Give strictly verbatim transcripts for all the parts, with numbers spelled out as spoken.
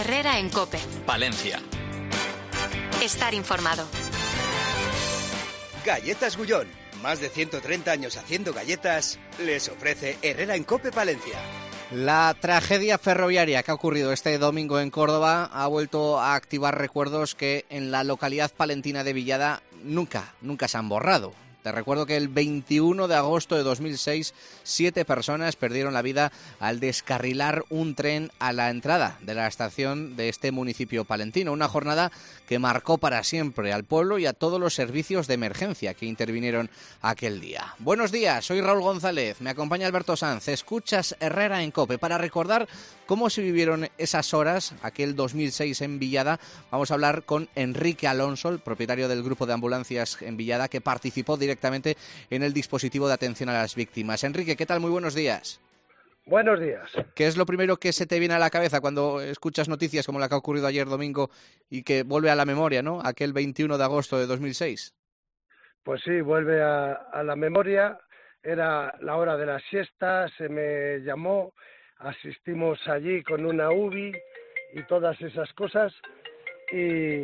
Herrera en COPE. Palencia. Estar informado. Galletas Gullón. Más de ciento treinta años haciendo galletas, les ofrece Herrera en COPE Palencia. La tragedia ferroviaria que ha ocurrido este domingo en Córdoba ha vuelto a activar recuerdos que en la localidad palentina de Villada nunca, nunca se han borrado. Te recuerdo que el veintiuno de agosto de dos mil seis, siete personas perdieron la vida al descarrilar un tren a la entrada de la estación de este municipio palentino. Una jornada que marcó para siempre al pueblo y a todos los servicios de emergencia que intervinieron aquel día. Buenos días, soy Raúl González, me acompaña Alberto Sanz. Escuchas Herrera en COPE. Para recordar cómo se vivieron esas horas, aquel dos mil seis en Villada, vamos a hablar con Enrique Alonso, el propietario del grupo de ambulancias en Villada, que participó directamente directamente en el dispositivo de atención a las víctimas. Enrique, ¿qué tal? Muy buenos días. Buenos días. ¿Qué es lo primero que se te viene a la cabeza cuando escuchas noticias como la que ha ocurrido ayer domingo y que vuelve a la memoria, ¿no? Aquel veintiuno de agosto de dos mil seis. Pues sí, vuelve a, a la memoria. Era la hora de la siesta, se me llamó, asistimos allí con una U B I y todas esas cosas y...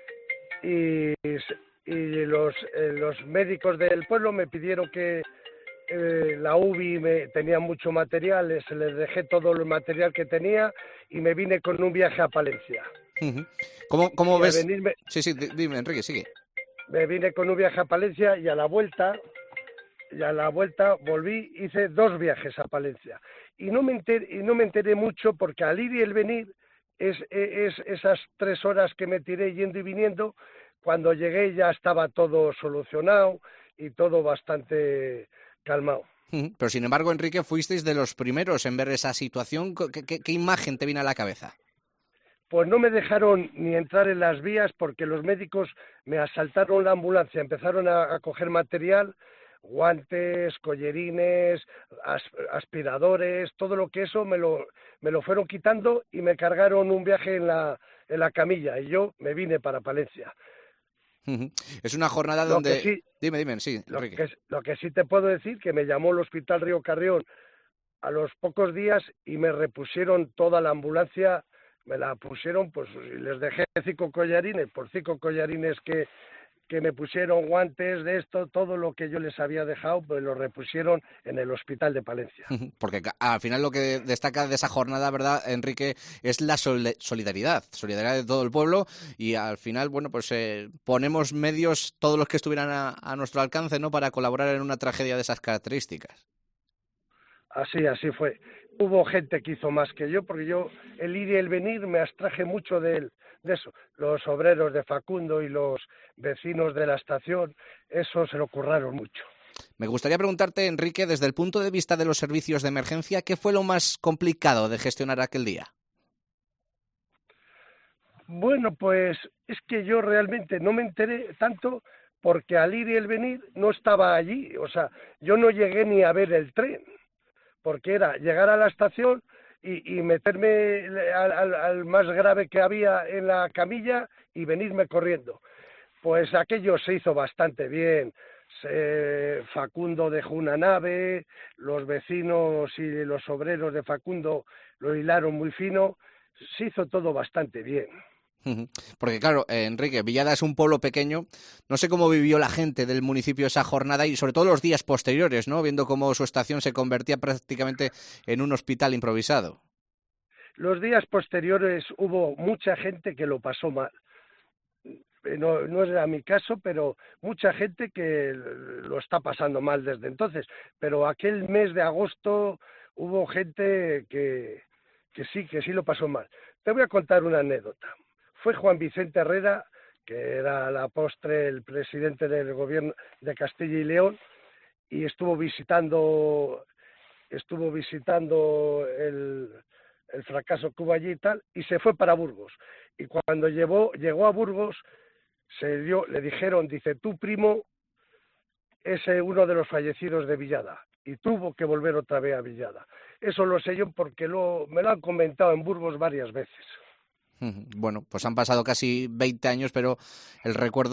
y y los eh, los médicos del pueblo me pidieron que eh, la U B I me, tenía mucho material, les, les dejé todo el material que tenía y me vine con un viaje a Palencia. Uh-huh. ¿Cómo, cómo ves? Venirme, sí, sí, dime, Enrique, sigue. Me vine con un viaje a Palencia y a la vuelta, y a la vuelta volví, hice dos viajes a Palencia. Y no me enteré, y no me enteré mucho porque al ir y el venir, es, es esas tres horas que me tiré yendo y viniendo. Cuando llegué ya estaba todo solucionado y todo bastante calmado. Pero sin embargo, Enrique, fuisteis de los primeros en ver esa situación. ¿Qué, qué, qué imagen te viene a la cabeza? Pues no me dejaron ni entrar en las vías porque los médicos me asaltaron la ambulancia, empezaron a, a coger material, guantes, collerines, as, aspiradores, todo lo que eso me lo, me lo fueron quitando y me cargaron un viaje en la, en la camilla y yo me vine para Palencia. Es una jornada Lo donde... que sí, dime, dime, sí, lo Enrique. que, lo que sí te puedo decir que me llamó el Hospital Río Carrión a los pocos días y me repusieron toda la ambulancia, me la pusieron, pues les dejé cinco collarines, por cinco collarines que, que me pusieron, guantes de esto, todo lo que yo les había dejado, pues lo repusieron en el Hospital de Palencia. Porque al final lo que destaca de esa jornada, ¿verdad, Enrique? Es la sol- solidaridad, solidaridad de todo el pueblo y al final, bueno, pues eh, ponemos medios, todos los que estuvieran a, a nuestro alcance, ¿no?, para colaborar en una tragedia de esas características. Así, así fue. Hubo gente que hizo más que yo, porque yo, el ir y el venir, me abstraje mucho de él, de eso. Los obreros de Facundo y los vecinos de la estación, eso se lo curraron mucho. Me gustaría preguntarte, Enrique, desde el punto de vista de los servicios de emergencia, ¿qué fue lo más complicado de gestionar aquel día? Bueno, pues es que yo realmente no me enteré tanto porque al ir y el venir no estaba allí. O sea, yo no llegué ni a ver el tren, porque era llegar a la estación y, y meterme al, al, al más grave que había en la camilla y venirme corriendo. Pues aquello se hizo bastante bien. Se, Facundo dejó una nave, los vecinos y los obreros de Facundo lo hilaron muy fino, se hizo todo bastante bien. Porque claro, eh, Enrique, Villada es un pueblo pequeño, no sé cómo vivió la gente del municipio esa jornada y sobre todo los días posteriores, ¿no?, viendo cómo su estación se convertía prácticamente en un hospital improvisado. Los días posteriores hubo mucha gente que lo pasó mal. No, no era mi caso, pero mucha gente que lo está pasando mal desde entonces. Pero aquel mes de agosto hubo gente que, que sí, que sí lo pasó mal. Te voy a contar una anécdota. Fue Juan Vicente Herrera, que era a la postre el presidente del gobierno de Castilla y León, y estuvo visitando, estuvo visitando el, el fracaso que hubo allí y tal, y se fue para Burgos. Y cuando llegó, llegó a Burgos, se dio, le dijeron, dice, tu primo es uno de los fallecidos de Villada, y tuvo que volver otra vez a Villada. Eso lo sé yo porque lo, me lo han comentado en Burgos varias veces. Bueno, pues han pasado casi veinte años, pero el recuerdo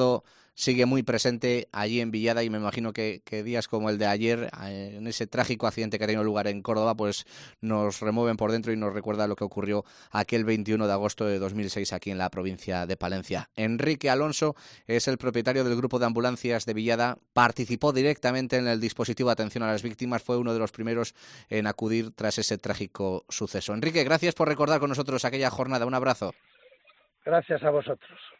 sigue muy presente allí en Villada, y me imagino que, que días como el de ayer, en ese trágico accidente que ha tenido lugar en Córdoba, pues nos remueven por dentro y nos recuerda lo que ocurrió aquel veintiuno de agosto de dos mil seis aquí en la provincia de Palencia. Enrique Alonso es el propietario del grupo de ambulancias de Villada, participó directamente en el dispositivo de atención a las víctimas, fue uno de los primeros en acudir tras ese trágico suceso. Enrique, gracias por recordar con nosotros aquella jornada. Un abrazo. Gracias a vosotros.